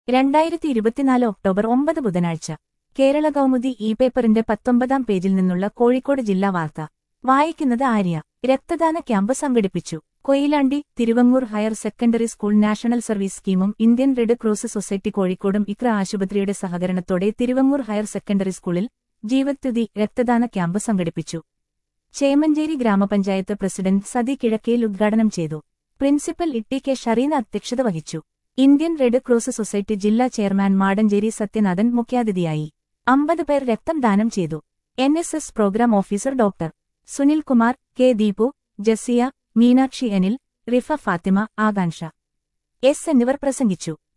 2024 October 9 ബുധനാഴ്ച Kerala Kaumudi E പേപ്പറിന്റെ 19-ാം പേജിൽ നിന്നുള്ള കോഴിക്കോട് ജില്ലാ വാർത്ത വായിക്കുന്നത് ആര്യ. രക്തദാന ക്യാമ്പ് സംഘടിപ്പിച്ചു. Koyilandy Thiruvangoor higher secondary school national service സ്കീമും ഇന്ത്യൻ റെഡ് ക്രോസ് സൊസൈറ്റി കോഴിക്കോടും ഇക്ര ആശുപത്രിയുടെ സഹകരണത്തോടെ തിരുവങ്ങൂർ ഹയർ സെക്കൻഡറി സ്കൂളിൽ ജീവത്യുതി രക്തദാന ക്യാമ്പ് സംഘടിപ്പിച്ചു. ചേമഞ്ചേരി ഗ്രാമപഞ്ചായത്ത് പ്രസിഡന്റ് സതി കിഴക്കേൽ ഉദ്ഘാടനം ചെയ്തു. പ്രിൻസിപ്പൽ ഇട്ടി കെ ഷറീന അധ്യക്ഷത വഹിച്ചു. ഇന്ത്യൻ റെഡ് ക്രോസ് സൊസൈറ്റി ജില്ലാ ചെയർമാൻ മാടഞ്ചേരി സത്യനാഥൻ മുഖ്യാതിഥിയായി. 50 പേർ രക്തം ദാനം ചെയ്തു. NSS programme officer doctor Sunilkumar, K Deepu, Jasiya, Meenakshi, Anil, Rifa, Fathima, Akanksha S എന്നിവർ പ്രസംഗിച്ചു.